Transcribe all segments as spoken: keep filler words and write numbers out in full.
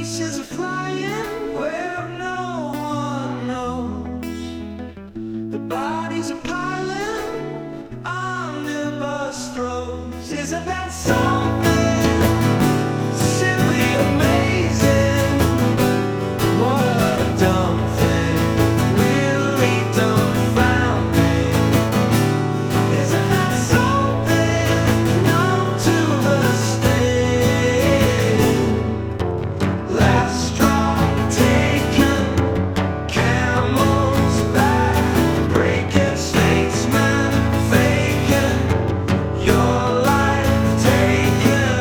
Pieces are flying where no one knows. The bodies are piling on the bus throws. Isn't that something simply amazing? What a dumb thing, really dumbfounding. Isn't that something known to the state? Last straw taken, camel's back, breaking statesman, faking, your life taken.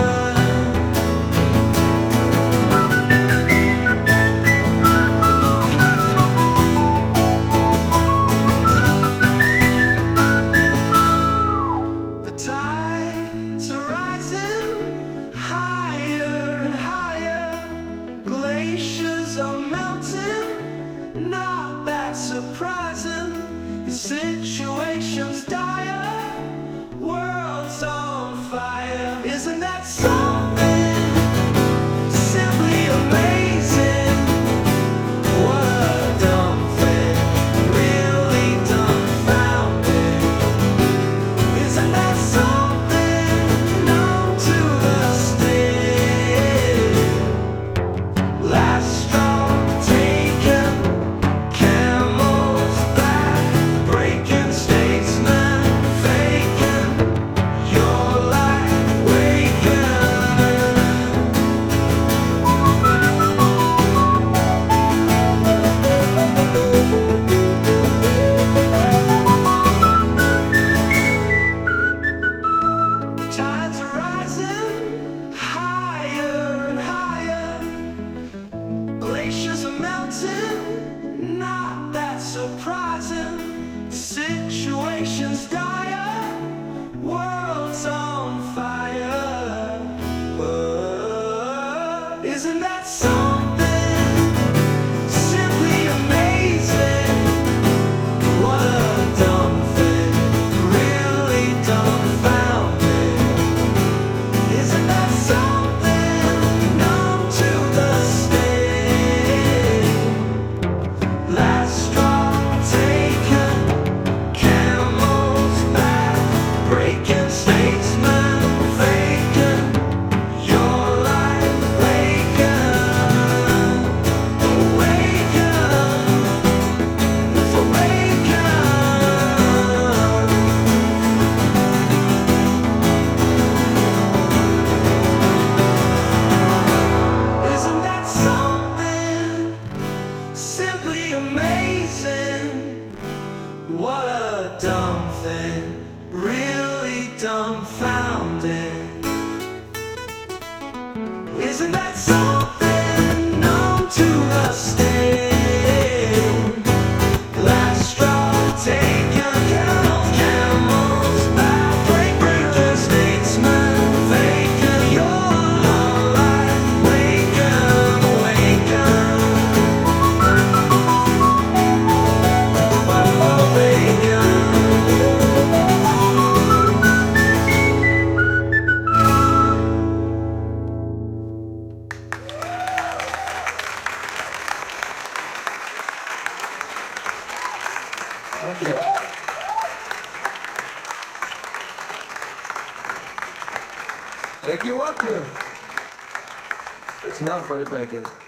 The tides are rising higher and higher. Glaciers are melting, not that surprising. The situation's dire, world's on fire. Isn't that something simply amazing? What a dumb thing, really dumbfounding. Isn't that something known to the state? Last straw taken, camel's back, breaking statesman, faking, your life waking. Tides are rising higher and higher. Glaciers are melting, not that surprising. Situation's dire, world's on fire. Whoa. Isn't that something simply amazing? What a dumb thing, really dumbfounding. Isn't that something known to the state? Last straw taken, camel's back, breaking statesman, faking, your life waken, awaken, awaken. Isn't that something simply amazing? What a dumb thing, really dumbfounding. Isn't that something known to the state? Last straw taken, camel's back, breaking statesman, faking, your life waken, awaken, awaken. Thank you. Thank you, welcome. It's not for the back end.